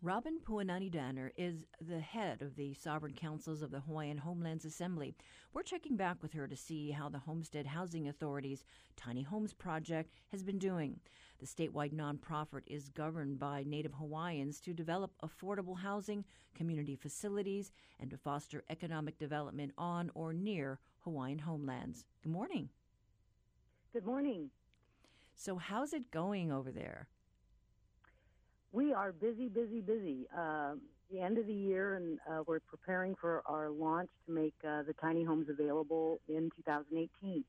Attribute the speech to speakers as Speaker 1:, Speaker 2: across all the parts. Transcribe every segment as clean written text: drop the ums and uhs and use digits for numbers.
Speaker 1: Robin Puanani Danner is the head of the Sovereign Councils of the Hawaiian Homelands Assembly. We're checking back with her to see how the Homestead Housing Authority's Tiny Homes Project has been doing. The statewide nonprofit is governed by Native Hawaiians to develop affordable housing, community facilities, and to foster economic development on or near Hawaiian homelands. Good morning.
Speaker 2: Good morning.
Speaker 1: So how's it going over there?
Speaker 2: We are busy. The end of the year, and we're preparing for our launch to make the tiny homes available in 2018.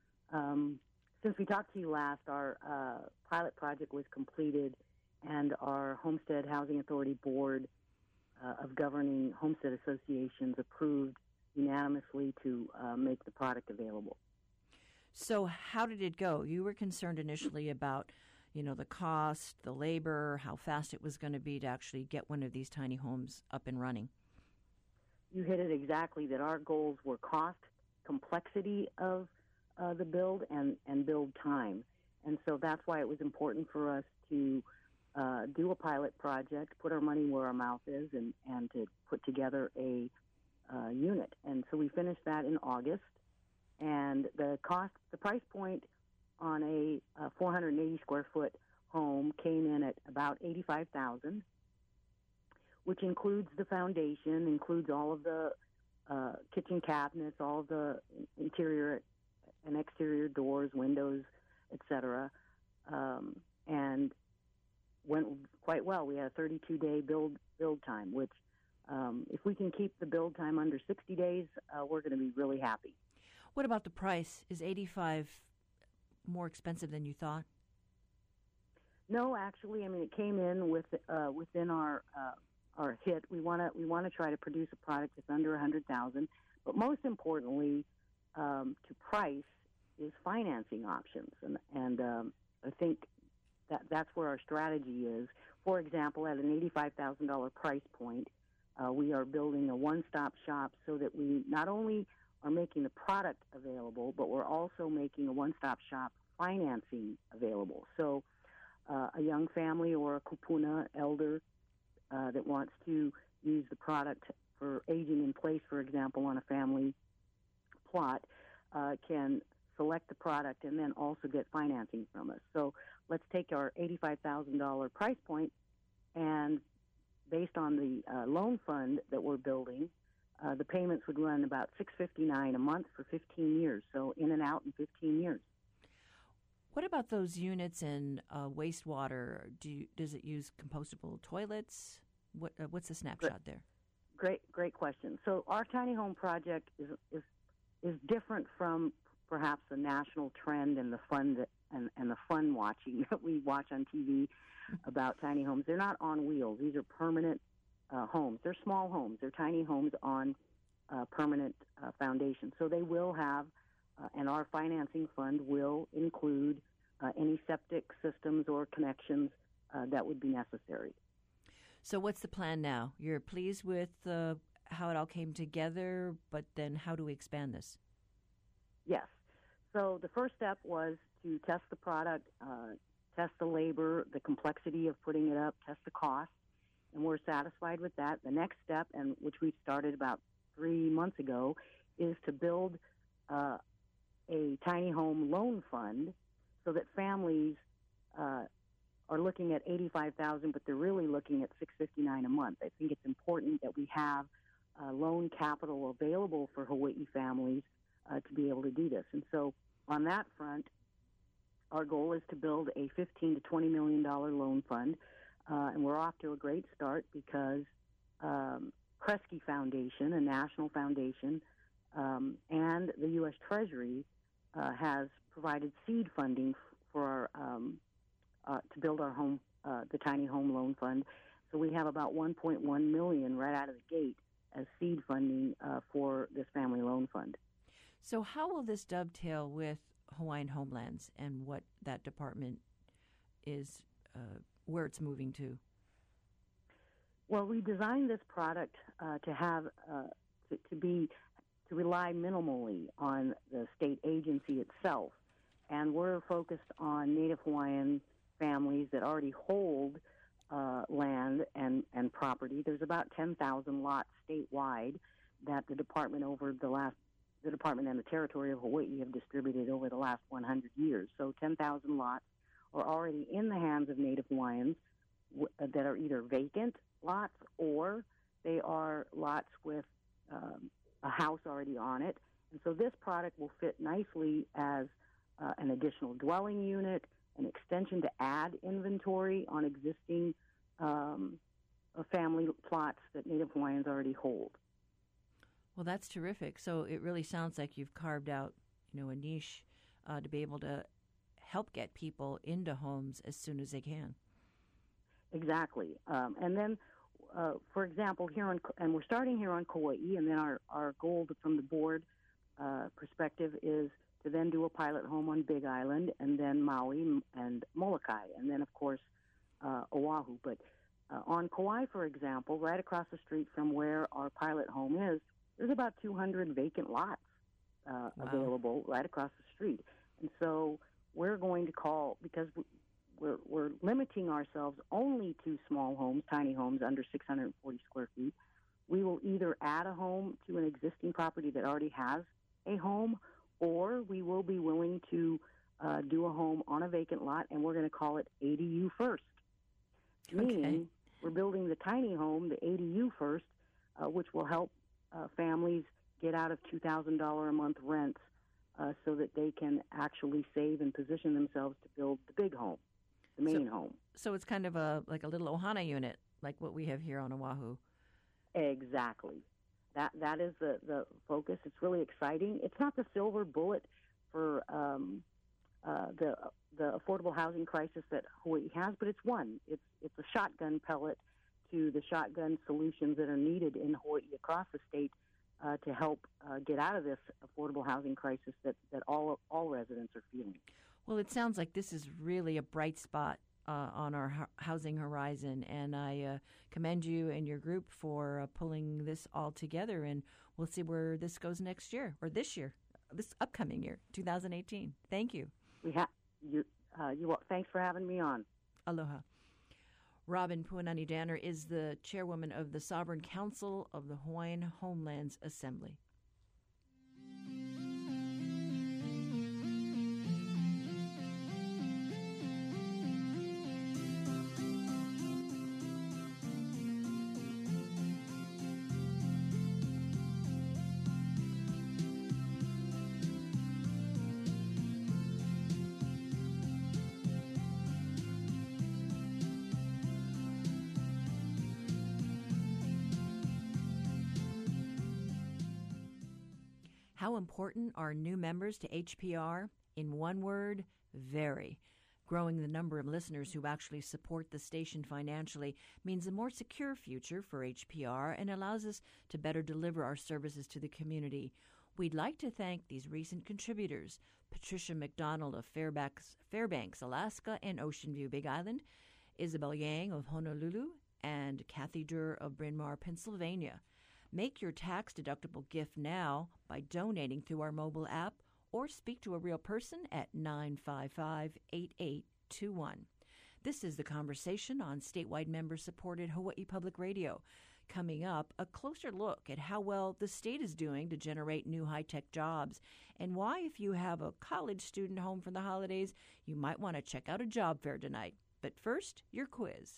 Speaker 2: Since we talked to you last, our pilot project was completed, and our Homestead Housing Authority Board of Governing Homestead Associations approved unanimously to make the product available.
Speaker 1: So how did it go? You were concerned initially about the cost, the labor, how fast it was going to be to actually get one of these tiny homes up and running.
Speaker 2: You hit it exactly, that our goals were cost, complexity of the build, and build time. And so that's why it was important for us to do a pilot project, put our money where our mouth is, and to put together a unit. And so we finished that in August. And the price point on a 480 square foot home came in at about $85,000, which includes the foundation, includes all of the kitchen cabinets, all of the interior and exterior doors, windows, etc. And went quite well. We had a 32-day build time, which if we can keep the build time under 60 days, we're going to be really happy.
Speaker 1: What about the price? Is $85,000 more expensive than you thought?
Speaker 2: No, actually, I mean, it came in within our hit. We want to try to produce a product that's under $100,000, but most importantly, to price is financing options, and I think that's where our strategy is. For example, at an $85,000 price point, we are building a one-stop shop so that we not only are making the product available, but we're also making a one-stop shop financing available. So a young family or a kupuna elder that wants to use the product for aging in place, for example, on a family plot, can select the product and then also get financing from us. So let's take our $85,000 price point, and based on the loan fund that we're building, the payments would run about $659 a month for 15 years, so in and out in 15 years.
Speaker 1: What about those units in wastewater? Does it use compostable toilets? What's the snapshot there?
Speaker 2: Great question. So our tiny home project is different from perhaps the national trend and the fun and the fun watching that we watch on TV about tiny homes. They're not on wheels. These are permanent homes. They're small homes. They're tiny homes on permanent foundations. So they will have, and our financing fund will include any septic systems or connections that would be necessary.
Speaker 1: So what's the plan now? You're pleased with how it all came together, but then how do we expand this?
Speaker 2: Yes. So the first step was to test the product, test the labor, the complexity of putting it up, test the cost, and we're satisfied with that. The next step, and which we started about 3 months ago, is to build a tiny home loan fund so that families are looking at $85,000, but they're really looking at $659 a month. I think it's important that we have loan capital available for Hawaii families to be able to do this. And so on that front, our goal is to build a $15 to $20 million loan fund. And we're off to a great start because Kresge Foundation, a national foundation, and the U.S. Treasury has provided seed funding for our to build our home, the tiny home loan fund. So we have about $1.1 million right out of the gate as seed funding for this family loan fund.
Speaker 1: So how will this dovetail with Hawaiian Homelands and what that department is, where it's moving to?
Speaker 2: Well, we designed this product to have to rely minimally on the state agency itself, and we're focused on Native Hawaiian families that already hold land and property. There's about 10,000 lots statewide that the Department and the Territory of Hawaii have distributed over the last 100 years. So 10,000 lots are already in the hands of Native Hawaiians that are either vacant lots or they are lots with a house already on it. And so this product will fit nicely as an additional dwelling unit, an extension to add inventory on existing family plots that Native Hawaiians already hold.
Speaker 1: Well, that's terrific. So it really sounds like you've carved out, a niche to be able to help get people into homes as soon as they can.
Speaker 2: Exactly. And then, for example, we're starting here on Kauai, and then our goal from the board perspective is to then do a pilot home on Big Island, and then Maui and Molokai, and then, of course, Oahu. But on Kauai, for example, right across the street from where our pilot home is, there's about 200 vacant lots available right across the street. And so we're going to call, because we're limiting ourselves only to small homes, tiny homes under 640 square feet. We will either add a home to an existing property that already has a home, or we will be willing to do a home on a vacant lot, and we're going to call it ADU first.
Speaker 1: Okay.
Speaker 2: Meaning we're building the tiny home, the ADU first, which will help families get out of $2,000 a month rents so that they can actually save and position themselves to build the big home, the main home.
Speaker 1: So it's kind of like a little Ohana unit, like what we have here on Oahu.
Speaker 2: Exactly. That is the focus. It's really exciting. It's not the silver bullet for the affordable housing crisis that Hawaii has, but it's one. It's a shotgun pellet to the shotgun solutions that are needed in Hawaii across the state to help get out of this affordable housing crisis that all residents are feeling.
Speaker 1: Well, it sounds like this is really a bright spot on our housing horizon, and I commend you and your group for pulling this all together, and we'll see where this goes next year, or this upcoming year, 2018. Thank you.
Speaker 2: Thanks for having me on.
Speaker 1: Aloha. Robin Puanani Danner is the chairwoman of the Sovereign Council of the Hawaiian Homelands Assembly. How important are new members to HPR? In one word, very. Growing the number of listeners who actually support the station financially means a more secure future for HPR and allows us to better deliver our services to the community. We'd like to thank these recent contributors: Patricia McDonald of Fairbanks, Alaska, and Ocean View, Big Island, Isabel Yang of Honolulu, and Kathy Durr of Bryn Mawr, Pennsylvania. Make your tax-deductible gift now by donating through our mobile app or speak to a real person at 955-8821. This is The Conversation on statewide member-supported Hawaii Public Radio. Coming up, a closer look at how well the state is doing to generate new high-tech jobs, and why, if you have a college student home for the holidays, you might want to check out a job fair tonight. But first, your quiz.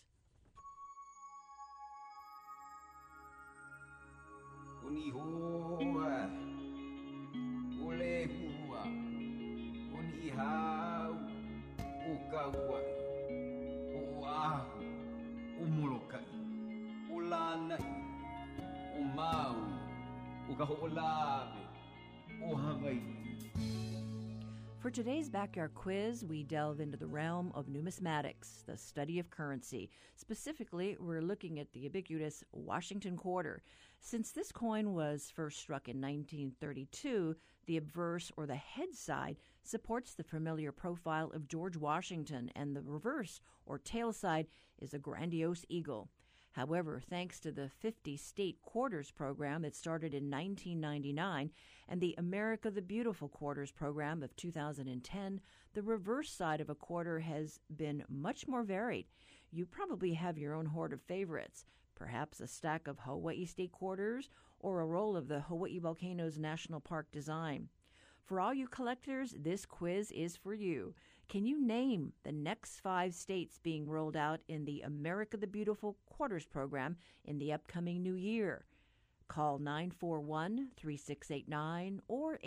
Speaker 3: Uni hoa, ule hua, uni hau, ukaua, uahu, umolokai, ulanai, umau, ukaho'olawe, ohawaii.
Speaker 1: For today's Backyard Quiz, we delve into the realm of numismatics, the study of currency. Specifically, we're looking at the ubiquitous Washington quarter. Since this coin was first struck in 1932, the obverse, or the head side, supports the familiar profile of George Washington, and the reverse, or tail side, is a grandiose eagle. However, thanks to the 50 state quarters program that started in 1999 and the America the Beautiful quarters program of 2010, the reverse side of a quarter has been much more varied. You probably have your own hoard of favorites, perhaps a stack of Hawaii State Quarters or a roll of the Hawaii Volcanoes National Park design. For all you collectors, this quiz is for you. Can you name the next 5 states being rolled out in the America the Beautiful Quarters program in the upcoming new year? Call 941-3689 or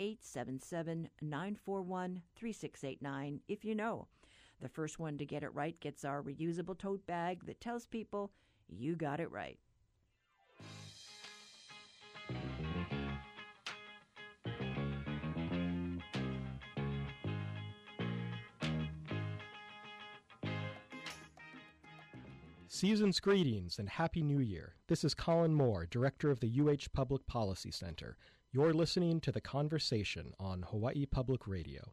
Speaker 1: 877-941-3689 if you know. The first one to get it right gets our reusable tote bag that tells people you got it right.
Speaker 4: Season's greetings and Happy New Year. This is Colin Moore, Director of the UH Public Policy Center. You're listening to The Conversation on Hawaii Public Radio.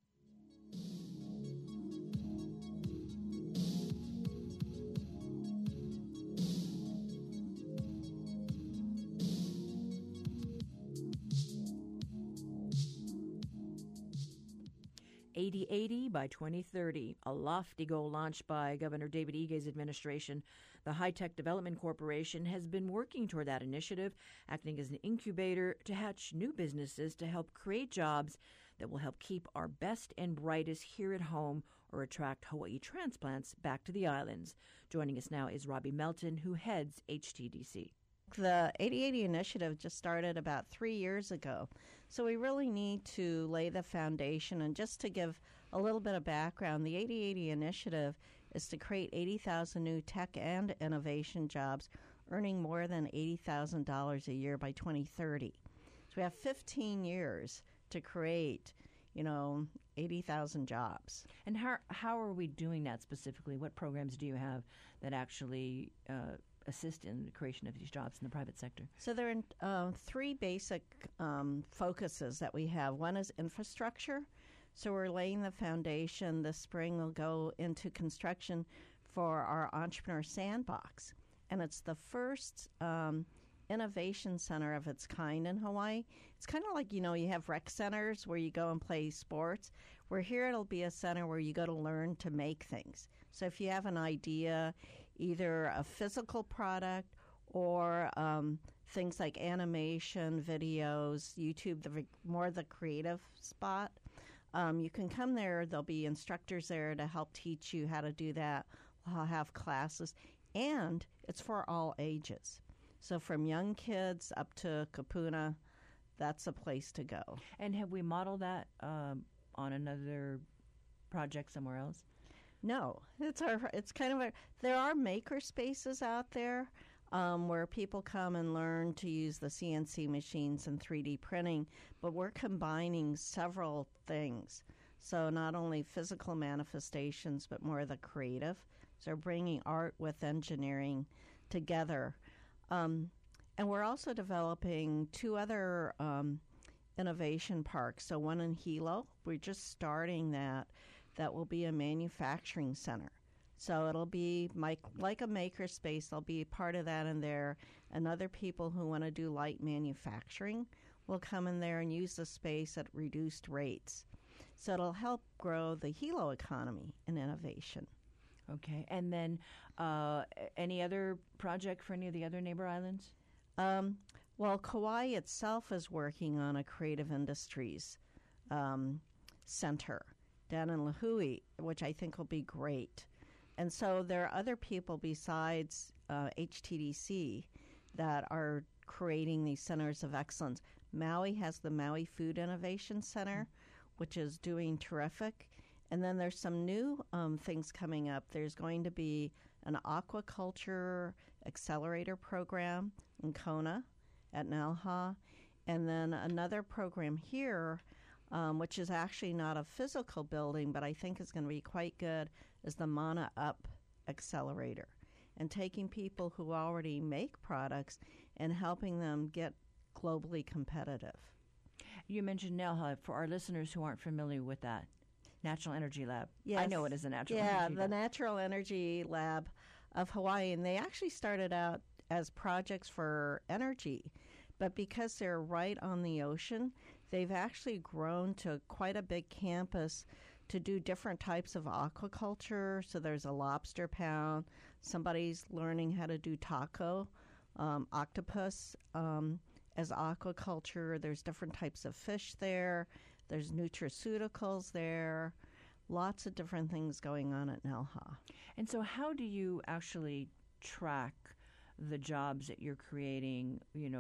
Speaker 1: $80 by 2030, a lofty goal launched by Governor David Ige's administration. The High Tech Development Corporation has been working toward that initiative, acting as an incubator to hatch new businesses to help create jobs that will help keep our best and brightest here at home or attract Hawaii transplants back to the islands. Joining us now is Robbie Melton, who heads HTDC.
Speaker 5: The 8080 initiative just started about 3 years ago. So we really need to lay the foundation. And just to give a little bit of background, the 8080 initiative is to create 80,000 new tech and innovation jobs, earning more than $80,000 a year by 2030. So we have 15 years to create, 80,000 jobs.
Speaker 1: And how are we doing that specifically? What programs do you have that actually assist in the creation of these jobs in the private sector?
Speaker 5: So there are 3 basic focuses that we have. One is infrastructure. So we're laying the foundation. This spring we'll go into construction for our Entrepreneur Sandbox. And it's the first innovation center of its kind in Hawaii. It's kind of like, you have rec centers where you go and play sports. Where here it'll be a center where you go to learn to make things. So if you have an idea, either a physical product or things like animation, videos, YouTube, more the creative spot, you can come there. There'll be instructors there to help teach you how to do that. We'll have classes, and it's for all ages. So from young kids up to kapuna, that's a place to go.
Speaker 1: And have we modeled that on another project somewhere else?
Speaker 5: No, there are maker spaces out there where people come and learn to use the CNC machines and 3D printing, but we're combining several things. So not only physical manifestations, but more of the creative. So bringing art with engineering together. And we're also developing 2 other innovation parks. So one in Hilo, we're just starting that. That will be a manufacturing center. So it'll be like a maker space. There'll be part of that in there. And other people who want to do light manufacturing will come in there and use the space at reduced rates. So it'll help grow the Hilo economy and innovation.
Speaker 1: Okay. And then any other project for any of the other neighbor islands?
Speaker 5: Well, Kauai itself is working on a creative industries center down in Lahui, which I think will be great. And so there are other people besides HTDC that are creating these centers of excellence. Maui has the Maui Food Innovation Center, which is doing terrific. And then there's some new things coming up. There's going to be an aquaculture accelerator program in Kona at Nalha. And then another program here, which is actually not a physical building, but I think is going to be quite good, is the Mana Up Accelerator. And taking people who already make products and helping them get globally competitive.
Speaker 1: You mentioned NELHA. For our listeners who aren't familiar with that, Natural Energy Lab.
Speaker 5: Yes.
Speaker 1: I know it is a Natural
Speaker 5: Energy
Speaker 1: Energy
Speaker 5: Lab.
Speaker 1: Yeah,
Speaker 5: the Natural Energy Lab of Hawaii. And they actually started out as projects for energy. But because they're right on the ocean, they've actually grown to quite a big campus to do different types of aquaculture. So there's a lobster pound. Somebody's learning how to do taco, octopus as aquaculture. There's different types of fish there. There's nutraceuticals there. Lots of different things going on at Nelha.
Speaker 1: And so how do you actually track the jobs that you're creating,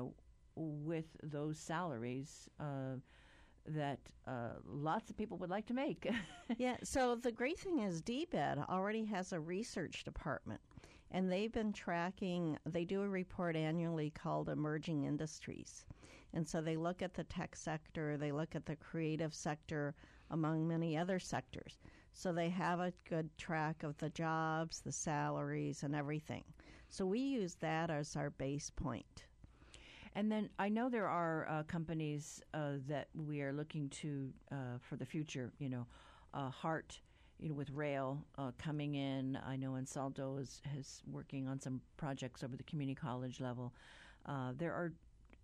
Speaker 1: with those salaries that lots of people would like to make?
Speaker 5: Yeah, so the great thing is DBED already has a research department, and they've been tracking, they do a report annually called Emerging Industries. And so they look at the tech sector, they look at the creative sector, among many other sectors. So they have a good track of the jobs, the salaries, and everything. So we use that as our base point.
Speaker 1: And then I know there are companies that we are looking to for the future, Hart, with rail coming in. I know Ansaldo is working on some projects over the community college level. There are,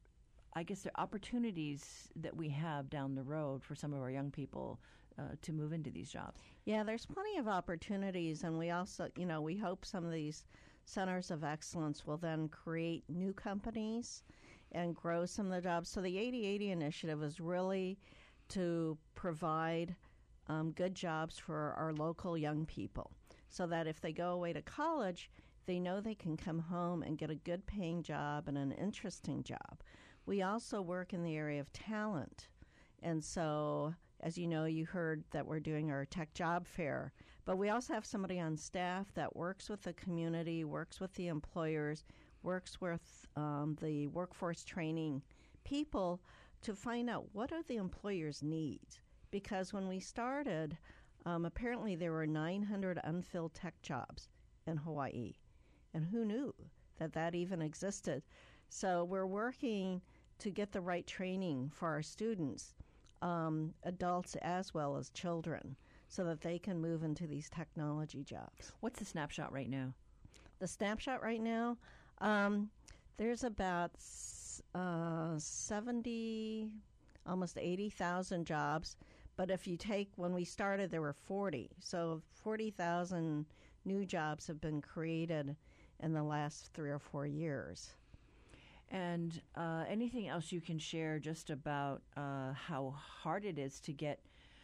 Speaker 1: I guess, there are opportunities that we have down the road for some of our young people to move into these jobs.
Speaker 5: Yeah, there's plenty of opportunities, and we also, we hope some of these centers of excellence will then create new companies and grow some of the jobs. So the 80/80 initiative is really to provide good jobs for our local young people so that if they go away to college, they know they can come home and get a good paying job and an interesting job. We also work in the area of talent. And so, as you know, you heard that we're doing our tech job fair. But we also have somebody on staff that works with the community, works with the employers, works with the workforce training people to find out what are the employers' needs. Because when we started, apparently there were 900 unfilled tech jobs in Hawaii. And who knew that even existed? So we're working to get the right training for our students, adults as well as children, so that they can move into these technology jobs.
Speaker 1: What's the snapshot right now?
Speaker 5: The snapshot right now, there's about 70, almost 80,000 jobs. But if you take, when we started, there were 40. So 40,000 new jobs have been created in the last 3 or 4 years.
Speaker 1: And anything else you can share just about how hard it is to get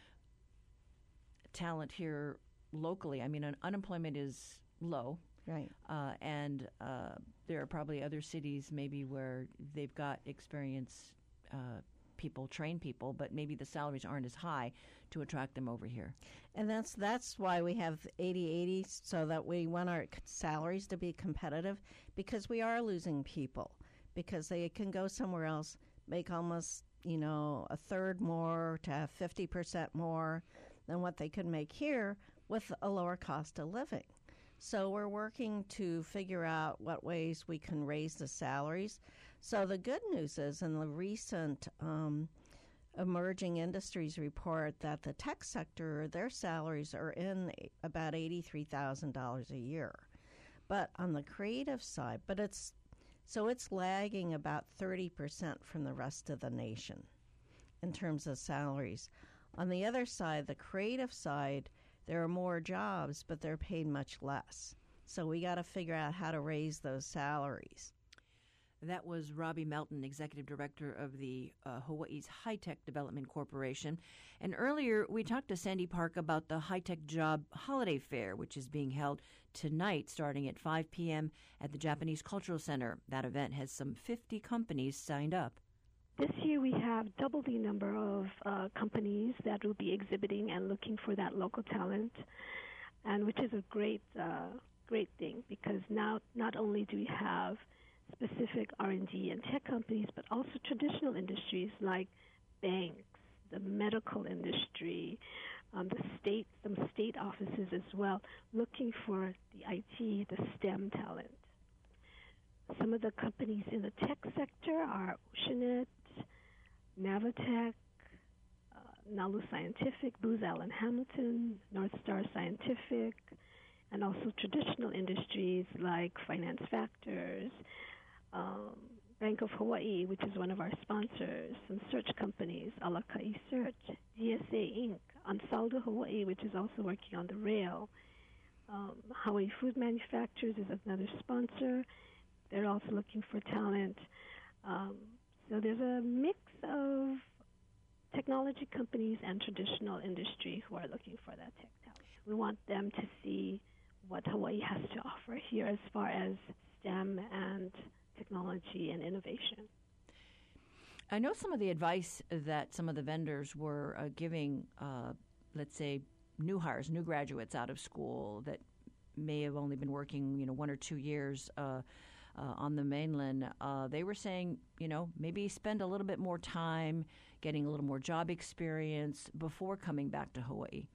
Speaker 1: talent here locally? I mean, unemployment is low.
Speaker 5: Right.
Speaker 1: And there are probably other cities maybe where they've got experienced people, train people, but maybe the salaries aren't as high to attract them over here.
Speaker 5: And that's why we have 80/80, so that we want our salaries to be competitive, because we are losing people, because they can go somewhere else, make almost, a third more to have 50% more than what they could make here with a lower cost of living. So we're working to figure out what ways we can raise the salaries. So the good news is, in the recent Emerging Industries report, that the tech sector, their salaries are in about $83,000 a year. But on the creative side, it's lagging about 30% from the rest of the nation in terms of salaries. On the other side, the creative side, there are more jobs, but they're paid much less. So we got to figure out how to raise those salaries.
Speaker 1: That was Robbie Melton, Executive Director of the Hawaii's High-Tech Development Corporation. And earlier, we talked to Sandy Park about the High-Tech Job Holiday Fair, which is being held tonight starting at 5 p.m. at the Japanese Cultural Center. That event has some 50 companies signed up.
Speaker 6: This year we have double the number of companies that will be exhibiting and looking for that local talent, and which is a great thing, because now not only do we have specific R&D and tech companies, but also traditional industries like banks, the medical industry, some state offices as well, looking for the IT, the STEM talent. Some of the companies in the tech sector are Oceanet, Navitech, Nalu Scientific, Booz Allen Hamilton, North Star Scientific, and also traditional industries like Finance Factors, Bank of Hawaii, which is one of our sponsors, some search companies, Alakai Search, GSA Inc., Ansaldo Hawaii, which is also working on the rail. Hawaii Food Manufacturers is another sponsor. They're also looking for talent. So there's a mix of technology companies and traditional industry who are looking for that tech talent. We want them to see what Hawaii has to offer here as far as STEM and technology and innovation.
Speaker 1: I know some of the advice that some of the vendors were giving, let's say, new hires, new graduates out of school that may have only been working, 1 or 2 years on the mainland. They were saying, maybe spend a little bit more time getting a little more job experience before coming back to Hawaii.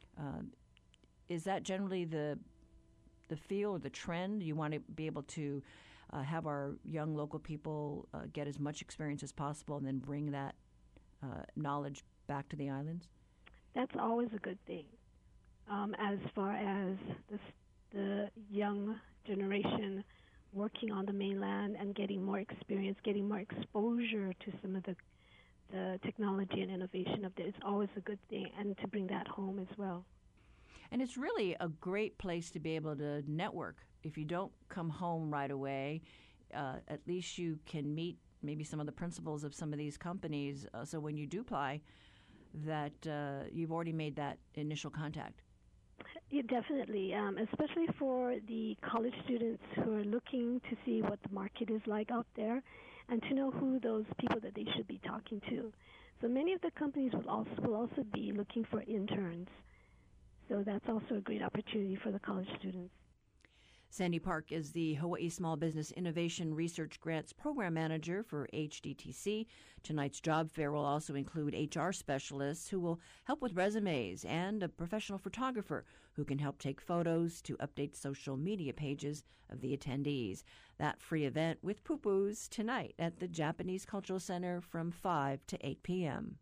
Speaker 1: Is that generally the feel or the trend? You want to be able to have our young local people get as much experience as possible and then bring that knowledge back to the islands?
Speaker 6: That's always a good thing. As far as the young generation working on the mainland and getting more experience, getting more exposure to some of the technology and innovation of it, it's always a good thing, and to bring that home as well.
Speaker 1: And it's really a great place to be able to network. If you don't come home right away, at least you can meet maybe some of the principals of some of these companies. So when you do apply, that you've already made that initial contact.
Speaker 6: Yeah, definitely, especially for the college students who are looking to see what the market is like out there and to know who those people that they should be talking to. So many of the companies will also be looking for interns. So that's also a great opportunity for the college students.
Speaker 1: Sandy Park is the Hawaii Small Business Innovation Research Grants Program Manager for HDTC. Tonight's job fair will also include HR specialists who will help with resumes and a professional photographer who can help take photos to update social media pages of the attendees. That free event with pupus tonight at the Japanese Cultural Center from 5 to 8 p.m.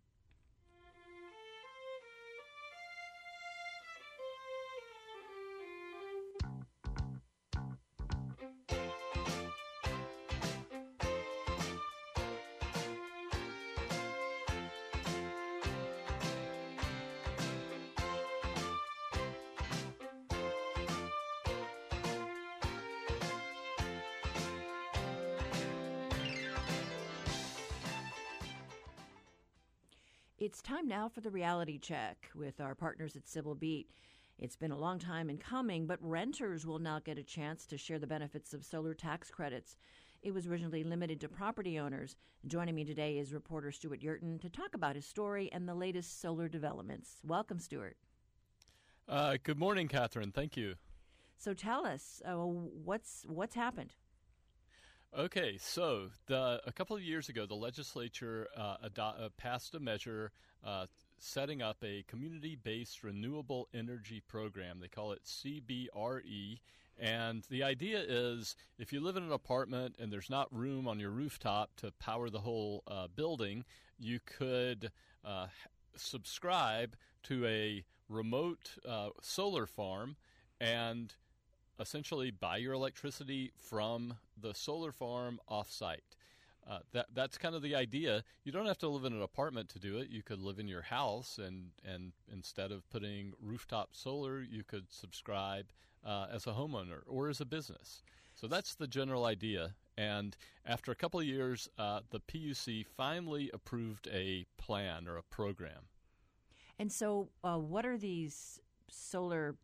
Speaker 1: It's time now for the reality check with our partners at Civil Beat. It's been a long time in coming, but renters will now get a chance to share the benefits of solar tax credits. It was originally limited to property owners. Joining me today is reporter Stuart Yurton to talk about his story and the latest solar developments. Welcome, Stuart.
Speaker 7: Good morning, Catherine. Thank you.
Speaker 1: So tell us, what's happened?
Speaker 7: Okay, so a couple of years ago, the legislature passed a measure setting up a community-based renewable energy program. They call it CBRE, and the idea is if you live in an apartment and there's not room on your rooftop to power the whole building, you could subscribe to a remote solar farm and essentially buy your electricity from the solar farm off-site. That's kind of the idea. You don't have to live in an apartment to do it. You could live in your house, and instead of putting rooftop solar, you could subscribe as a homeowner or as a business. So that's the general idea. And after a couple of years, the PUC finally approved a plan or a program.
Speaker 1: And so what are these solar,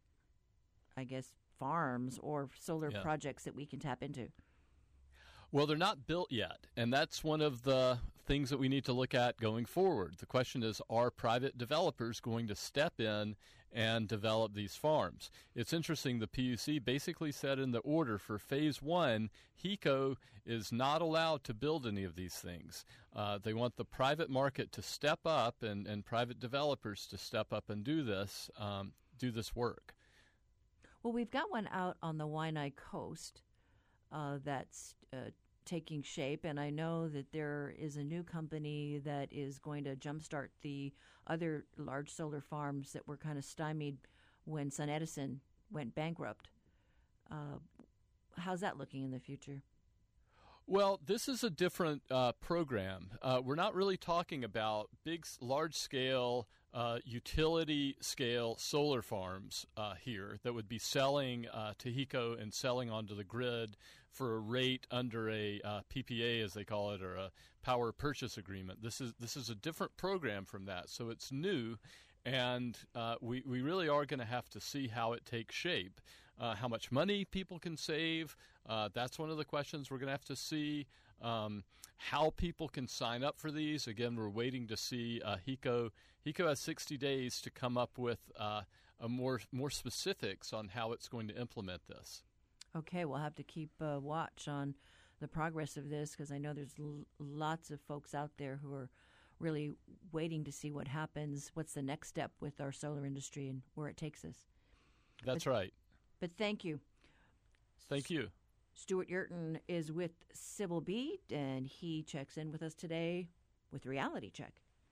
Speaker 1: farms or solar projects that we can tap into?
Speaker 7: Well, they're not built yet, and that's one of the things that we need to look at going forward. The question is, are private developers going to step in and develop these farms? It's interesting, the PUC basically said in the order for Phase 1, HECO is not allowed to build any of these things. They want the private market to step up and private developers to step up and do this work.
Speaker 1: Well, we've got one out on the Waianae Coast that's taking shape, and I know that there is a new company that is going to jumpstart the other large solar farms that were kind of stymied when SunEdison went bankrupt. How's that looking in the future?
Speaker 7: Well, this is a different program. We're not really talking about large-scale, utility-scale solar farms here that would be selling to HECO and selling onto the grid for a rate under a PPA, as they call it, or a power purchase agreement. This is a different program from that, so it's new, and we really are going to have to see how it takes shape. How much money people can save. That's one of the questions we're going to have to see. How people can sign up for these. Again, we're waiting to see HECO. HECO has 60 days to come up with more specifics on how it's going to implement this.
Speaker 1: Okay, we'll have to keep watch on the progress of this because I know there's lots of folks out there who are really waiting to see what happens, what's the next step with our solar industry and where it takes us.
Speaker 7: That's right.
Speaker 1: But thank you.
Speaker 7: Thank you.
Speaker 1: Stuart Yurton is with Civil Beat, and he checks in with us today with Reality Check.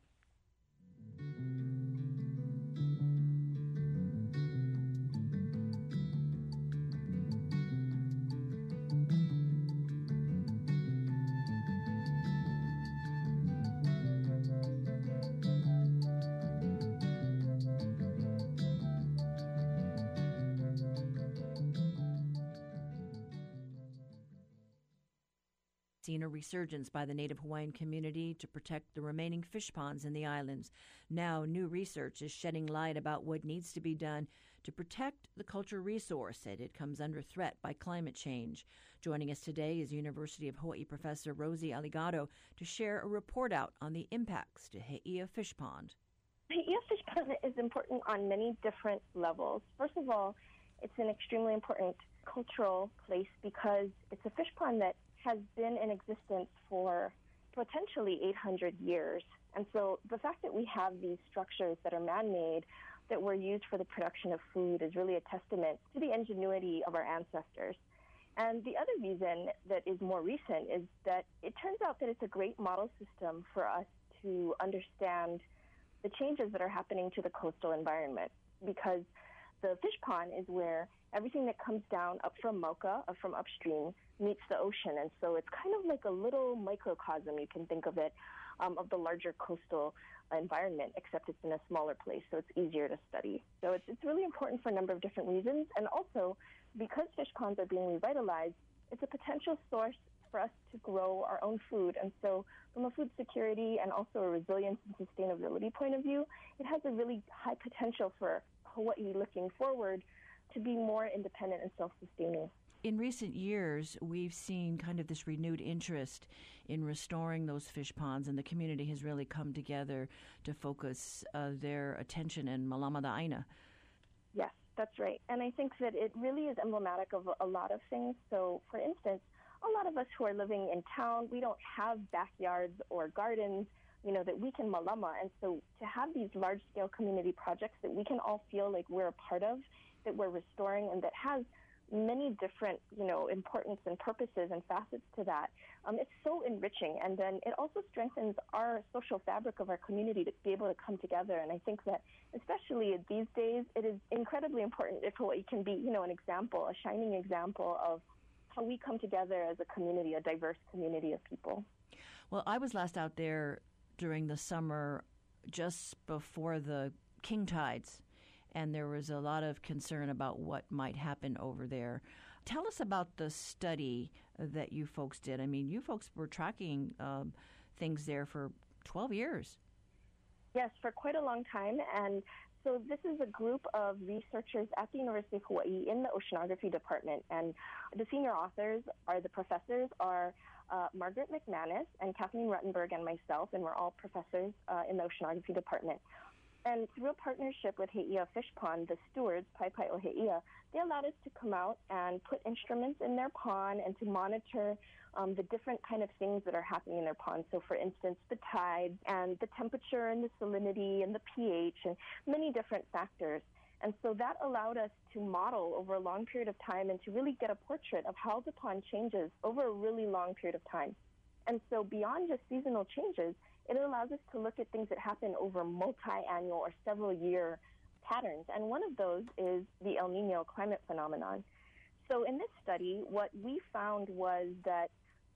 Speaker 1: Seen a resurgence by the native Hawaiian community to protect the remaining fish ponds in the islands. Now, new research is shedding light about what needs to be done to protect the cultural resource that it comes under threat by climate change. Joining us today is University of Hawaii professor Rosie Aligato to share a report out on the impacts to He'ia Fish Pond.
Speaker 8: He'ia Fish Pond is important on many different levels. First of all, it's an extremely important cultural place because it's a fish pond that has been in existence for potentially 800 years. And so the fact that we have these structures that are man-made that were used for the production of food is really a testament to the ingenuity of our ancestors. And the other reason that is more recent is that it turns out that it's a great model system for us to understand the changes that are happening to the coastal environment, because the fish pond is where everything that comes down up from Mauka, up from upstream, meets the ocean. And so it's kind of like a little microcosm, you can think of it, of the larger coastal environment, except it's in a smaller place, so it's easier to study. So it's really important for a number of different reasons. And also, because fish ponds are being revitalized, it's a potential source for us to grow our own food. And so from a food security and also a resilience and sustainability point of view, it has a really high potential for Hawaii looking forward to be more independent and self-sustaining.
Speaker 1: In recent years, we've seen kind of this renewed interest in restoring those fish ponds, and the community has really come together to focus their attention in Malamada Aina.
Speaker 8: Yes, that's right. And I think that it really is emblematic of a lot of things. So, for instance, a lot of us who are living in town, we don't have backyards or gardens, that we can malama. And so to have these large-scale community projects that we can all feel like we're a part of, that we're restoring, and that has many different, importance and purposes and facets to that, it's so enriching. And then it also strengthens our social fabric of our community to be able to come together. And I think that, especially these days, it is incredibly important if Hawaii can be, an example, a shining example of how we come together as a community, a diverse community of people.
Speaker 1: Well, I was last out there during the summer just before the king tides, and there was a lot of concern about what might happen over there. Tell us about the study that you folks did. I mean, you folks were tracking things there for 12 years.
Speaker 8: Yes, for quite a long time. And so this is a group of researchers at the University of Hawaii in the oceanography department. And the senior authors the professors are Margaret McManus and Kathleen Ruttenberg and myself, and we're all professors in the oceanography department. And through a partnership with He'ia Fish Pond, the stewards, Paipai o He'ia, they allowed us to come out and put instruments in their pond and to monitor the different kind of things that are happening in their pond. So, for instance, the tides and the temperature and the salinity and the pH and many different factors. And so that allowed us to model over a long period of time and to really get a portrait of how the pond changes over a really long period of time. And so beyond just seasonal changes, it allows us to look at things that happen over multi-annual or several-year patterns. And one of those is the El Nino climate phenomenon. So in this study, what we found was that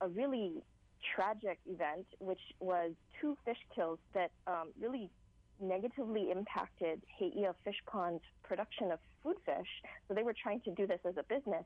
Speaker 8: a really tragic event, which was 2 fish kills that really negatively impacted He'ia Fish Pond's production of food fish. So they were trying to do this as a business.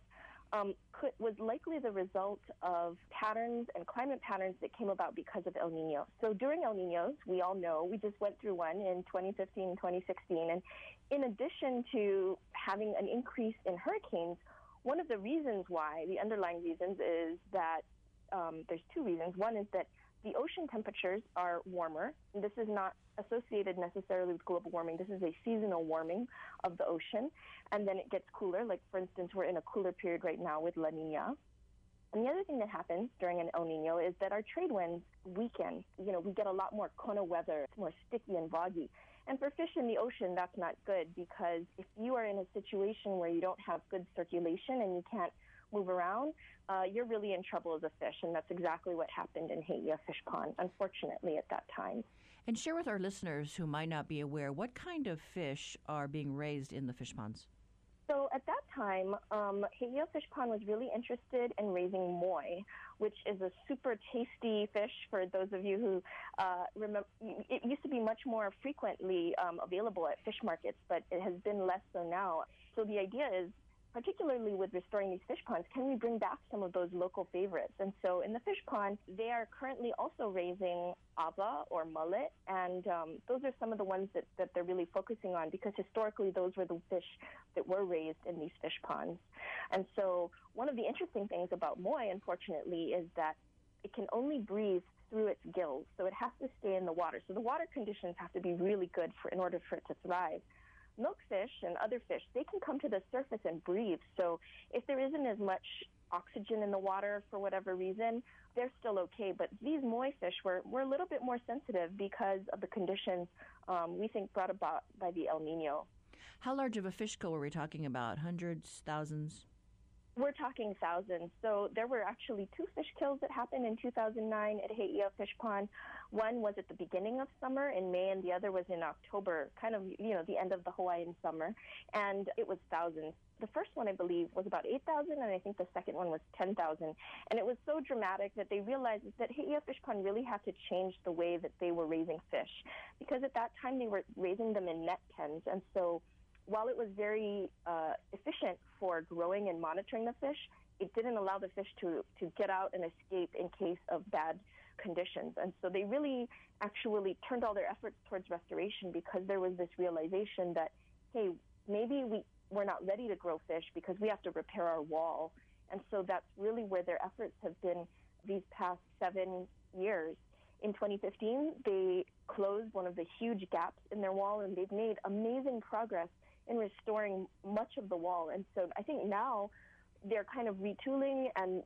Speaker 8: Was likely the result of patterns and climate patterns that came about because of El Nino. So during El Ninos, we all know, we just went through one in 2015 and 2016, and in addition to having an increase in hurricanes, one of the reasons why, the underlying reasons, is that there's 2 reasons. One is that the ocean temperatures are warmer. This is not associated necessarily with global warming. This is a seasonal warming of the ocean, and then it gets cooler. Like, for instance, we're in a cooler period right now with La Nina. And the other thing that happens during an El Nino is that our trade winds weaken. You know, we get a lot more kona weather. It's more sticky and foggy. And for fish in the ocean, that's not good, because if you are in a situation where you don't have good circulation and you can't move around, you're really in trouble as a fish, and that's exactly what happened in He'ia Fish Pond, unfortunately, at that time.
Speaker 1: And share with our listeners who might not be aware, what kind of fish are being raised in the fish ponds?
Speaker 8: So at that time, He'ia Fish Pond was really interested in raising moi, which is a super tasty fish. For those of you who remember, it used to be much more frequently available at fish markets, but it has been less so now. So the idea is, particularly with restoring these fish ponds, can we bring back some of those local favorites? And so in the fish pond, they are currently also raising ava or mullet, and those are some of the ones that they're really focusing on, because historically those were the fish that were raised in these fish ponds. And so one of the interesting things about moi, unfortunately, is that it can only breathe through its gills, so it has to stay in the water. So the water conditions have to be really good in order for it to thrive. Milkfish and other fish, they can come to the surface and breathe. So if there isn't as much oxygen in the water for whatever reason, they're still okay. But these moi fish were a little bit more sensitive because of the conditions, we think, brought about by the El Nino.
Speaker 1: How large of a fish kill were we talking about? Hundreds, thousands?
Speaker 8: We're talking thousands. So there were actually 2 fish kills that happened in 2009 at He'ia Fish Pond. One was at the beginning of summer in May, and the other was in October, kind of, the end of the Hawaiian summer. And it was thousands. The first one, I believe, was about 8,000, and I think the second one was 10,000. And it was so dramatic that they realized that He'ia Fish Pond really had to change the way that they were raising fish, because at that time they were raising them in net pens. And so while it was very efficient for growing and monitoring the fish, it didn't allow the fish to get out and escape in case of bad conditions. And so they really actually turned all their efforts towards restoration, because there was this realization that, hey, maybe we're not ready to grow fish because we have to repair our wall. And so that's really where their efforts have been these past 7 years. In 2015, they closed one of the huge gaps in their wall, and they've made amazing progress in restoring much of the wall. And so I think now they're kind of retooling and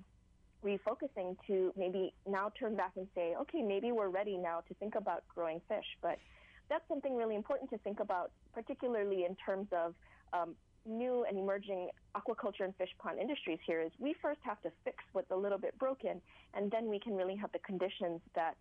Speaker 8: refocusing to maybe now turn back and say, okay, maybe we're ready now to think about growing fish. But that's something really important to think about, particularly in terms of new and emerging aquaculture and fish pond industries here, is we first have to fix what's a little bit broken, and then we can really have the conditions that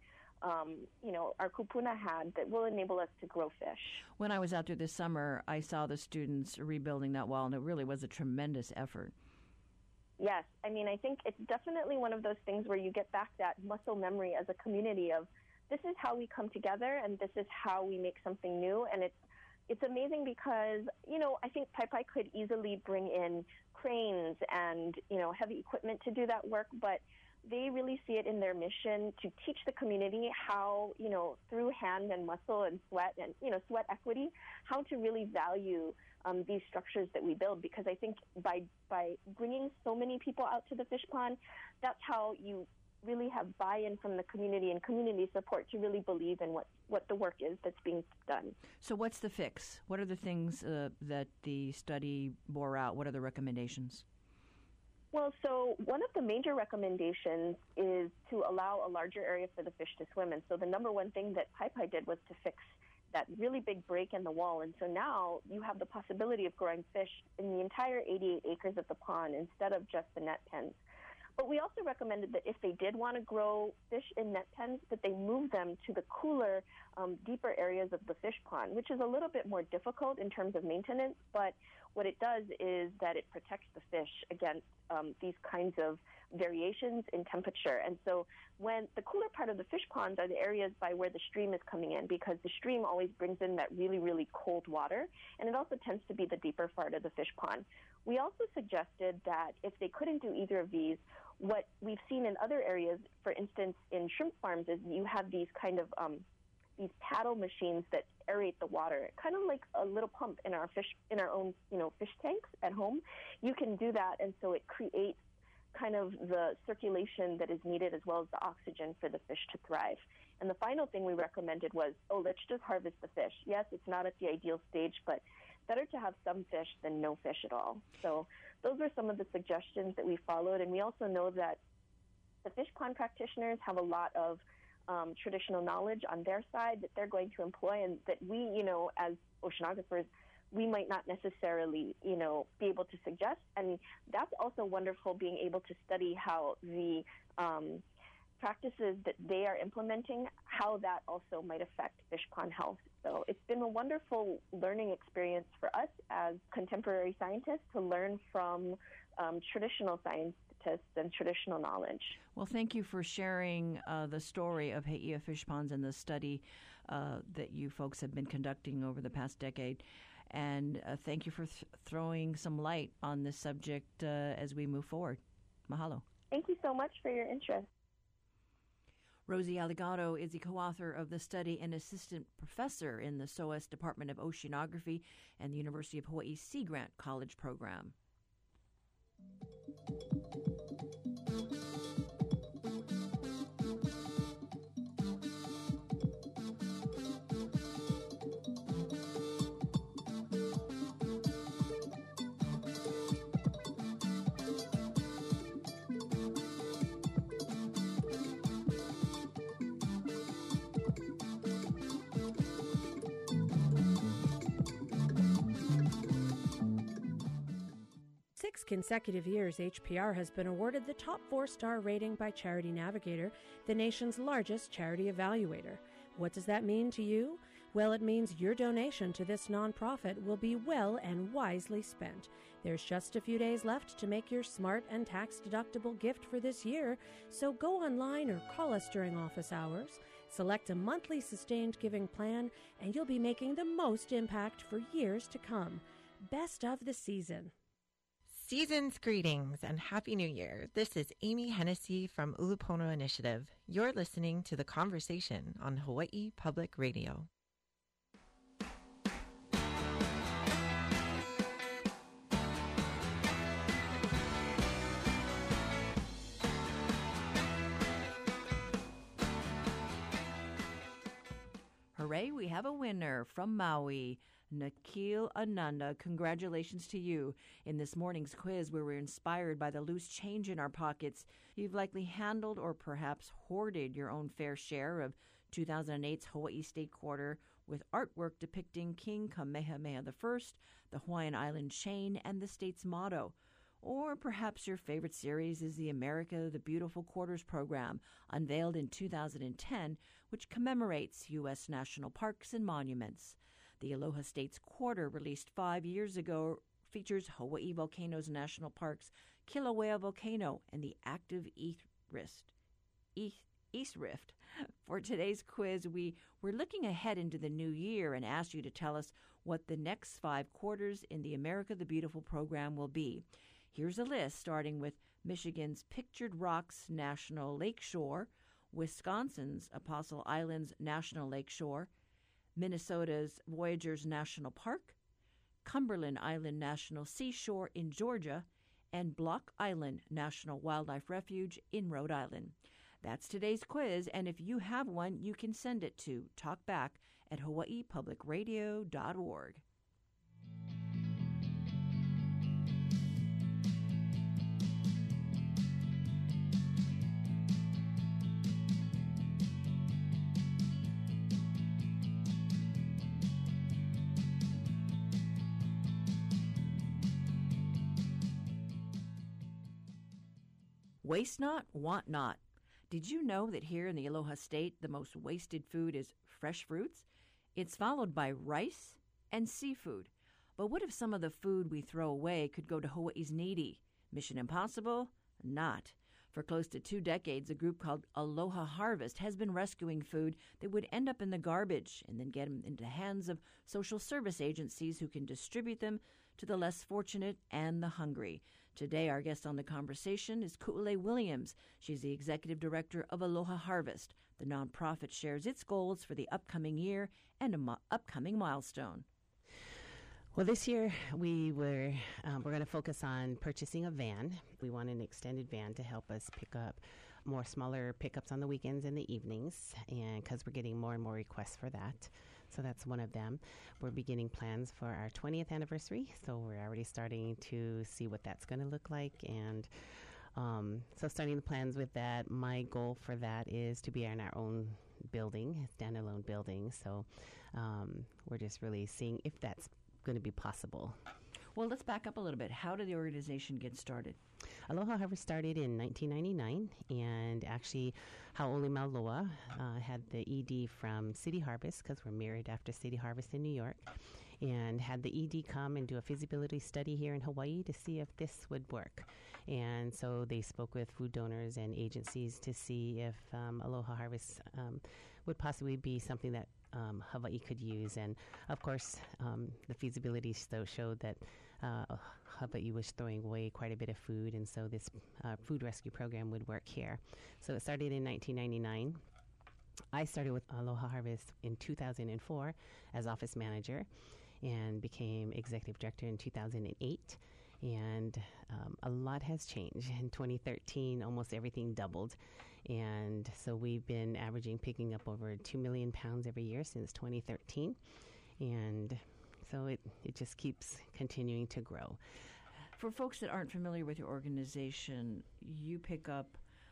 Speaker 8: our kupuna had that will enable us to grow fish.
Speaker 1: When I was out there this summer, I saw the students rebuilding that wall, and it really was a tremendous effort.
Speaker 8: Yes. I mean, I think it's definitely one of those things where you get back that muscle memory as a community of, this is how we come together, and this is how we make something new. And it's amazing because, I think Pai could easily bring in cranes and, heavy equipment to do that work, but they really see it in their mission to teach the community how, through hand and muscle and sweat and, sweat equity, how to really value these structures that we build. Because I think by bringing so many people out to the fish pond, that's how you really have buy-in from the community and community support to really believe in what the work is that's being done.
Speaker 1: So what's the fix? What are the things that the study bore out? What are the recommendations?
Speaker 8: Well, so one of the major recommendations is to allow a larger area for the fish to swim in. So the number one thing that Pai did was to fix that really big break in the wall. And so now you have the possibility of growing fish in the entire 88 acres of the pond instead of just the net pens. But we also recommended that if they did want to grow fish in net pens, that they move them to the cooler, deeper areas of the fish pond, which is a little bit more difficult in terms of maintenance. But what it does is that it protects the fish against these kinds of variations in temperature. And so when the cooler part of the fish ponds are the areas by where the stream is coming in, because the stream always brings in that really, really cold water, and it also tends to be the deeper part of the fish pond. We also suggested that if they couldn't do either of these, what we've seen in other areas, for instance, in shrimp farms, is you have these kind of these paddle machines that aerate the water, kind of like a little pump in our own, fish tanks at home. You can do that, and so it creates kind of the circulation that is needed as well as the oxygen for the fish to thrive. And the final thing we recommended was, let's just harvest the fish. Yes, it's not at the ideal stage, but better to have some fish than no fish at all. So those are some of the suggestions that we followed. And we also know that the fish pond practitioners have a lot of traditional knowledge on their side that they're going to employ, and that we, as oceanographers, we might not necessarily, be able to suggest. And that's also wonderful, being able to study how the practices that they are implementing, how that also might affect fish pond health. So it's been a wonderful learning experience for us as contemporary scientists to learn from traditional scientists and traditional knowledge.
Speaker 1: Well, thank you for sharing the story of He'ia fish ponds and the study that you folks have been conducting over the past decade. And thank you for throwing some light on this subject as we move forward. Mahalo.
Speaker 8: Thank you so much for your interest.
Speaker 1: Rosie Aligato is the co-author of the study and assistant professor in the SOAS Department of Oceanography and the University of Hawaii Sea Grant College program.
Speaker 9: Consecutive years, HPR has been awarded the top 4-star rating by Charity Navigator, the nation's largest charity evaluator. What does that mean to you? Well, it means your donation to this nonprofit will be well and wisely spent. There's just a few days left to make your smart and tax-deductible gift for this year, so go online or call us during office hours. Select a monthly sustained giving plan, and you'll be making the most impact for years to come. Best of the season.
Speaker 10: Season's greetings and Happy New Year. This is Amy Hennessy from Ulupono Initiative. You're listening to The Conversation on Hawaii Public Radio.
Speaker 1: Hooray, we have a winner from Maui. Nikhil Ananda, congratulations to you. In this morning's quiz, we were inspired by the loose change in our pockets. You've likely handled or perhaps hoarded your own fair share of 2008's Hawaii State Quarter with artwork depicting King Kamehameha I, the Hawaiian Island chain, and the state's motto. Or perhaps your favorite series is the America the Beautiful Quarters program, unveiled in 2010, which commemorates U.S. national parks and monuments. The Aloha States Quarter, released 5 years ago, features Hawaii Volcanoes National Park's Kilauea Volcano and the active East Rift. For today's quiz, we're looking ahead into the new year and asked you to tell us what the next 5 quarters in the America the Beautiful program will be. Here's a list, starting with Michigan's Pictured Rocks National Lakeshore, Wisconsin's Apostle Islands National Lakeshore, Minnesota's Voyageurs National Park, Cumberland Island National Seashore in Georgia, and Block Island National Wildlife Refuge in Rhode Island. That's today's quiz, and if you have one, you can send it to talkback@hawaiipublicradio.org. Waste not, want not. Did you know that here in the Aloha State, the most wasted food is fresh fruits? It's followed by rice and seafood. But what if some of the food we throw away could go to Hawaii's needy? Mission impossible? Not. For close to 2 decades, a group called Aloha Harvest has been rescuing food that would end up in the garbage and then get them into the hands of social service agencies who can distribute them to the less fortunate and the hungry. Today, our guest on The Conversation is Ku'ule Williams. She's the executive director of Aloha Harvest. The nonprofit shares its goals for the upcoming year and an upcoming milestone.
Speaker 11: Well, this year we're going to focus on purchasing a van. We want an extended van to help us pick up more smaller pickups on the weekends and the evenings, and because we're getting more and more requests for that. So that's one of them. We're beginning plans for our 20th anniversary, so we're already starting to see what that's going to look like. And so starting the plans with that, my goal for that is to be in our own building, a standalone building. So we're just really seeing if that's going to be possible.
Speaker 1: Well, let's back up a little bit. How did the organization get started?
Speaker 11: Aloha Harvest started in 1999, and actually Hau'oli Mauloa had the ED from City Harvest, because we're married after City Harvest in New York, and had the ED come and do a feasibility study here in Hawaii to see if this would work. And so they spoke with food donors and agencies to see if Aloha Harvest would possibly be something that Hawaii could use. And of course, the feasibility showed that Hawaii was throwing away quite a bit of food, and so this food rescue program would work here. So it started in 1999. I started with Aloha Harvest in 2004 as office manager and became executive director in 2008. And a lot has changed. In 2013, almost everything doubled. And so we've been averaging picking up over 2 million pounds every year since 2013. And so it just keeps continuing to grow.
Speaker 1: For folks that aren't familiar with your organization, you pick up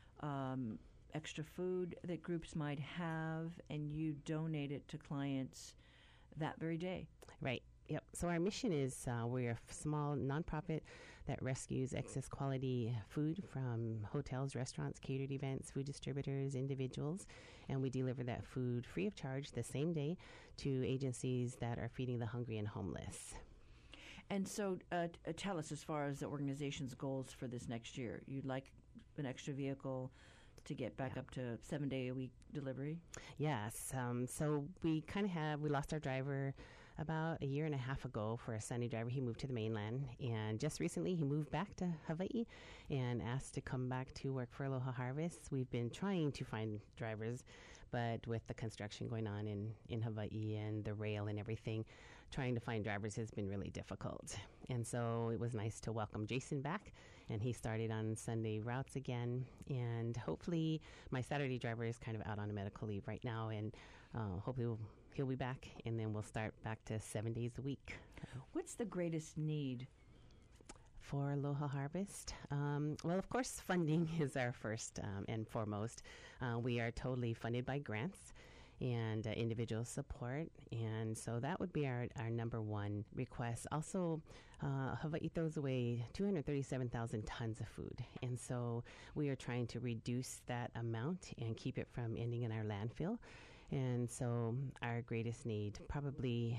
Speaker 1: extra food that groups might have, and you donate it to clients that very day.
Speaker 11: Right. Yep. So our mission is we're a small nonprofit that rescues excess quality food from hotels, restaurants, catered events, food distributors, individuals, and we deliver that food free of charge the same day to agencies that are feeding the hungry and homeless.
Speaker 1: And so tell us, as far as the organization's goals for this next year, you'd like an extra vehicle to get back up to 7-day-a-week delivery?
Speaker 11: Yes. So we lost our driver about a year and a half ago for a Sunday driver. He moved to the mainland, and just recently he moved back to Hawaii and asked to come back to work for Aloha Harvest. We've been trying to find drivers, but with the construction going on in Hawaii and the rail and everything, trying to find drivers has been really difficult. And so it was nice to welcome Jason back, and he started on Sunday routes again. And hopefully my Saturday driver is kind of out on a medical leave right now, and hopefully he'll be back, and then we'll start back to 7 days a week.
Speaker 1: What's the greatest need
Speaker 11: for Aloha Harvest? Well, of course, funding is our first and foremost. We are totally funded by grants and individual support, and so that would be our number one request. Also, Hawaii throws away 237,000 tons of food, and so we are trying to reduce that amount and keep it from ending in our landfill. And so our greatest need probably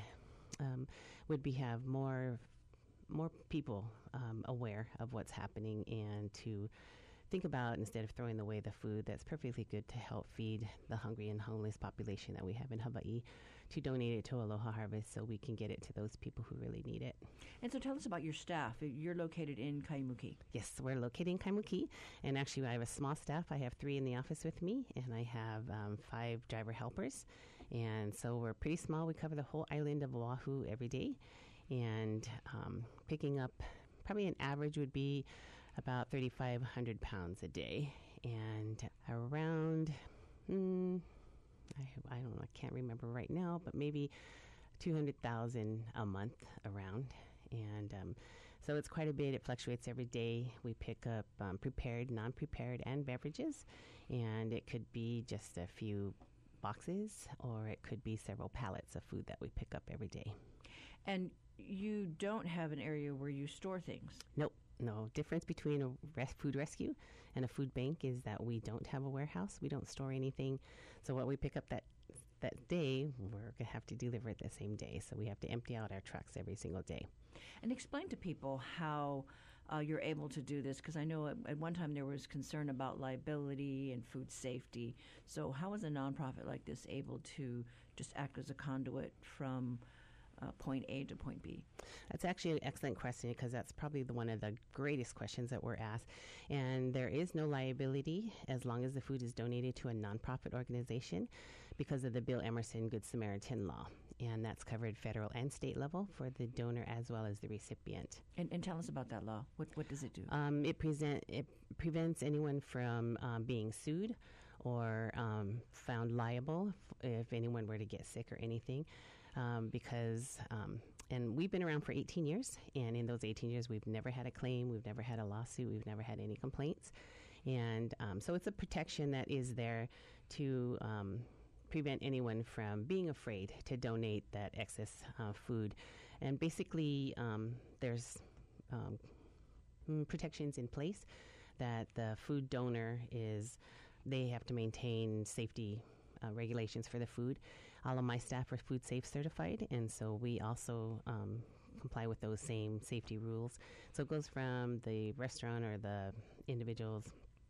Speaker 11: would be have more people aware of what's happening, and to think about, instead of throwing away the food that's perfectly good to help feed the hungry and homeless population that we have in Hawaii, to donate it to Aloha Harvest so we can get it to those people who really need it.
Speaker 1: And so tell us about your staff. You're located in Kaimuki.
Speaker 11: Yes, we're located in Kaimuki, and actually I have a small staff. I have 3 in the office with me, and I have 5 driver helpers, and so we're pretty small. We cover the whole island of Oahu every day, and picking up probably an average would be about 3,500 pounds a day, and around I don't know, I can't remember right now, but maybe 200,000 a month around. And so it's quite a bit. It fluctuates every day. We pick up prepared, non-prepared, and beverages, and it could be just a few boxes, or it could be several pallets of food that we pick up every day.
Speaker 1: And you don't have an area where you store things?
Speaker 11: Nope. difference between a food rescue and a food bank is that we don't have a warehouse. We don't store anything. So what we pick up that day, we're going to have to deliver it the same day. So we have to empty out our trucks every single day.
Speaker 1: And explain to people how you're able to do this, because I know at one time there was concern about liability and food safety. So how is a nonprofit like this able to just act as a conduit from point A to point B?
Speaker 11: That's actually an excellent question, because that's probably one of the greatest questions that we're asked. And there is no liability as long as the food is donated to a nonprofit organization because of the Bill Emerson Good Samaritan law. And that's covered federal and state level for the donor as well as the recipient.
Speaker 1: And tell us about that law. What does it do?
Speaker 11: It prevents anyone from being sued or found liable if anyone were to get sick or anything. And we've been around for 18 years, and in those 18 years, we've never had a claim, we've never had a lawsuit, we've never had any complaints. And so it's a protection that is there to prevent anyone from being afraid to donate that excess food. And basically, there's protections in place that the food donor they have to maintain safety regulations for the food. All of my staff are food safe certified, and so we also comply with those same safety rules. So it goes from the restaurant or the individual's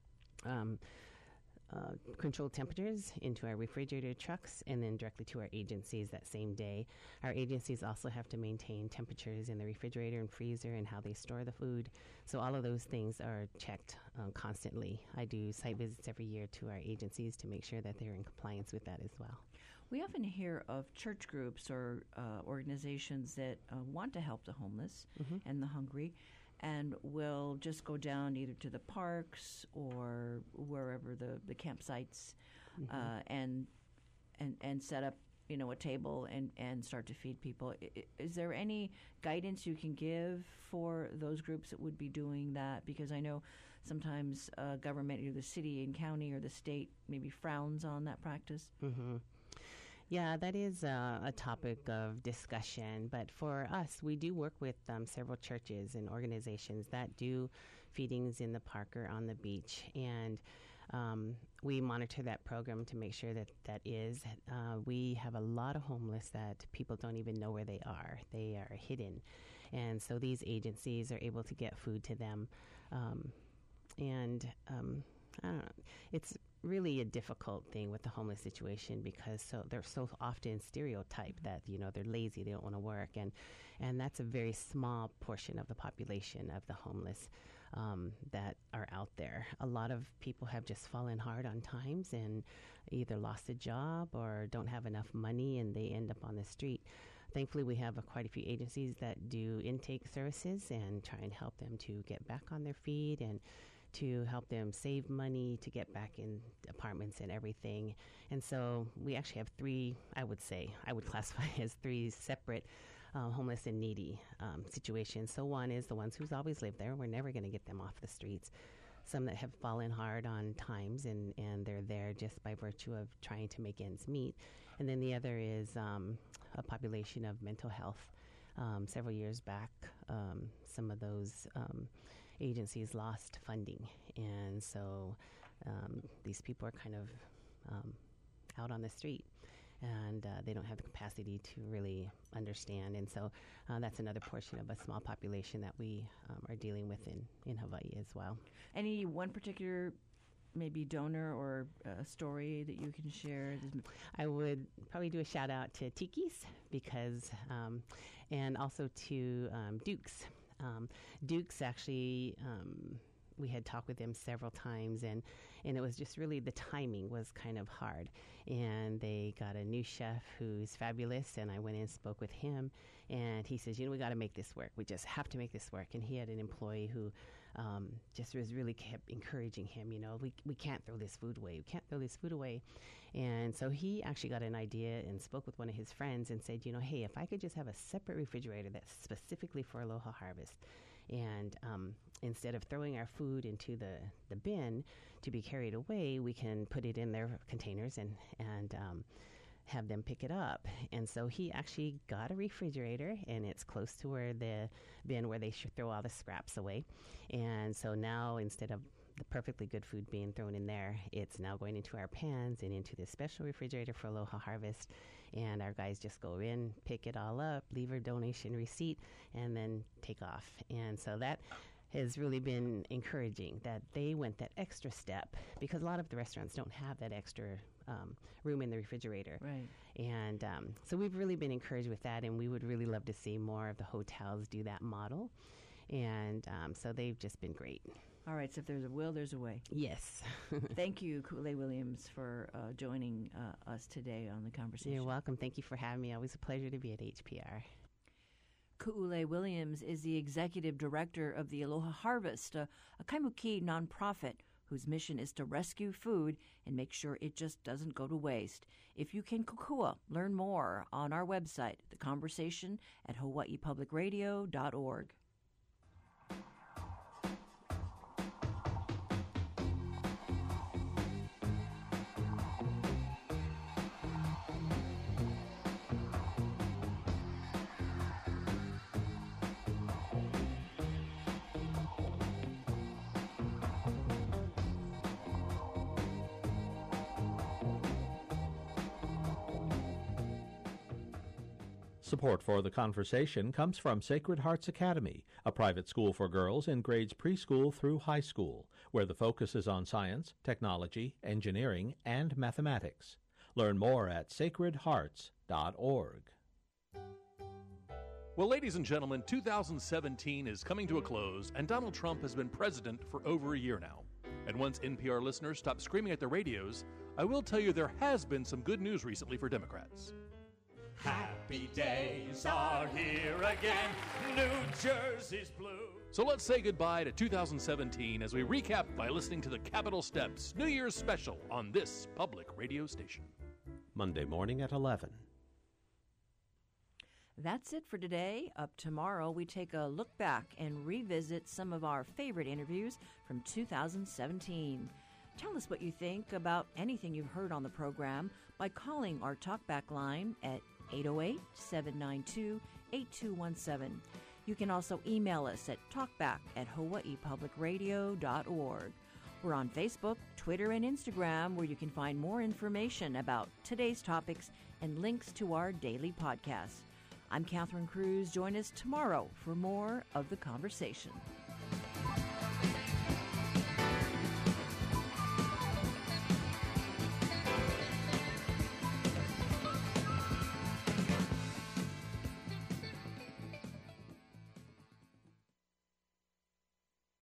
Speaker 11: controlled temperatures into our refrigerator trucks and then directly to our agencies that same day. Our agencies also have to maintain temperatures in the refrigerator and freezer and how they store the food. So all of those things are checked constantly. I do site visits every year to our agencies to make sure that they're in compliance with that as well.
Speaker 1: We often hear of church groups or organizations that want to help the homeless and the hungry, and will just go down either to the parks or wherever the campsites and set up a table and start to feed people. Is there any guidance you can give for those groups that would be doing that? Because I know sometimes government, either the city and county or the state, maybe frowns on that practice.
Speaker 11: Yeah, that is a topic of discussion. But for us, we do work with several churches and organizations that do feedings in the park or on the beach. And we monitor that program to make sure that is. We have a lot of homeless that people don't even know where they are. They are hidden. And so these agencies are able to get food to them. I don't know. It's really a difficult thing with the homeless situation because they're so often stereotyped that they're lazy, they don't want to work, and that's a very small portion of the population of the homeless that are out there. A lot of people have just fallen hard on times and either lost a job or don't have enough money and they end up on the street. Thankfully, we have quite a few agencies that do intake services and try and help them to get back on their feet and to help them save money to get back in apartments and everything. And so we actually have I would classify as three separate homeless and needy situations. So one is the ones who's always lived there. We're never going to get them off the streets. Some that have fallen hard on times and they're there just by virtue of trying to make ends meet. And then the other is a population of mental health. Several years back, some of those agencies lost funding, and so these people are kind of out on the street, and they don't have the capacity to really understand, and so that's another portion of a small population that we are dealing with in Hawaii as well.
Speaker 1: Any one particular maybe donor or story that you can share?
Speaker 11: I would probably do a shout out to Tiki's because and also to Duke's. Duke's actually, we had talked with them several times, and it was just really the timing was kind of hard. And they got a new chef who's fabulous, and I went in and spoke with him, and he says, we got to make this work. We just have to make this work. And he had an employee who just was really kept encouraging him, we can't throw this food away. We can't throw this food away. And so he actually got an idea and spoke with one of his friends and said, hey, if I could just have a separate refrigerator that's specifically for Aloha Harvest, and instead of throwing our food into the bin to be carried away, we can put it in their containers and have them pick it up. And so he actually got a refrigerator, and it's close to where the bin where they should throw all the scraps away. And so now, instead of the perfectly good food being thrown in there, it's now going into our pans and into this special refrigerator for Aloha Harvest. And our guys just go in, pick it all up, leave a donation receipt, and then take off. And so that has really been encouraging, that they went that extra step, because a lot of the restaurants don't have that extra room in the refrigerator.
Speaker 1: Right.
Speaker 11: And so we've really been encouraged with that, and we would really love to see more of the hotels do that model. And so they've just been great.
Speaker 1: All right, so if there's a will, there's a way.
Speaker 11: Yes.
Speaker 1: Thank you, Ku'ulei Williams, for joining us today on the conversation.
Speaker 11: You're welcome. Thank you for having me. Always a pleasure to be at HPR.
Speaker 1: Ku'ulei Williams is the executive director of the Aloha Harvest, a Kaimuki nonprofit whose mission is to rescue food and make sure it just doesn't go to waste. If you can kukua, learn more on our website, The Conversation at hawaiipublicradio.org.
Speaker 12: Support for The Conversation comes from Sacred Hearts Academy, a private school for girls in grades preschool through high school, where the focus is on science, technology, engineering, and mathematics. Learn more at sacredhearts.org.
Speaker 13: Well, ladies and gentlemen, 2017 is coming to a close, and Donald Trump has been president for over a year now. And once NPR listeners stop screaming at their radios, I will tell you there has been some good news recently for Democrats.
Speaker 14: Happy days are here again, New Jersey's blue.
Speaker 13: So let's say goodbye to 2017 as we recap by listening to the Capitol Steps New Year's special on this public radio station.
Speaker 12: Monday morning at 11.
Speaker 1: That's it for today. Up tomorrow, we take a look back and revisit some of our favorite interviews from 2017. Tell us what you think about anything you've heard on the program by calling our talkback line at 808-792-8217. You can also email us at talkback@hawaiipublicradio.org. We're on Facebook, Twitter, and Instagram, where you can find more information about today's topics and links to our daily podcasts. I'm Catherine Cruz. Join us tomorrow for more of The Conversation.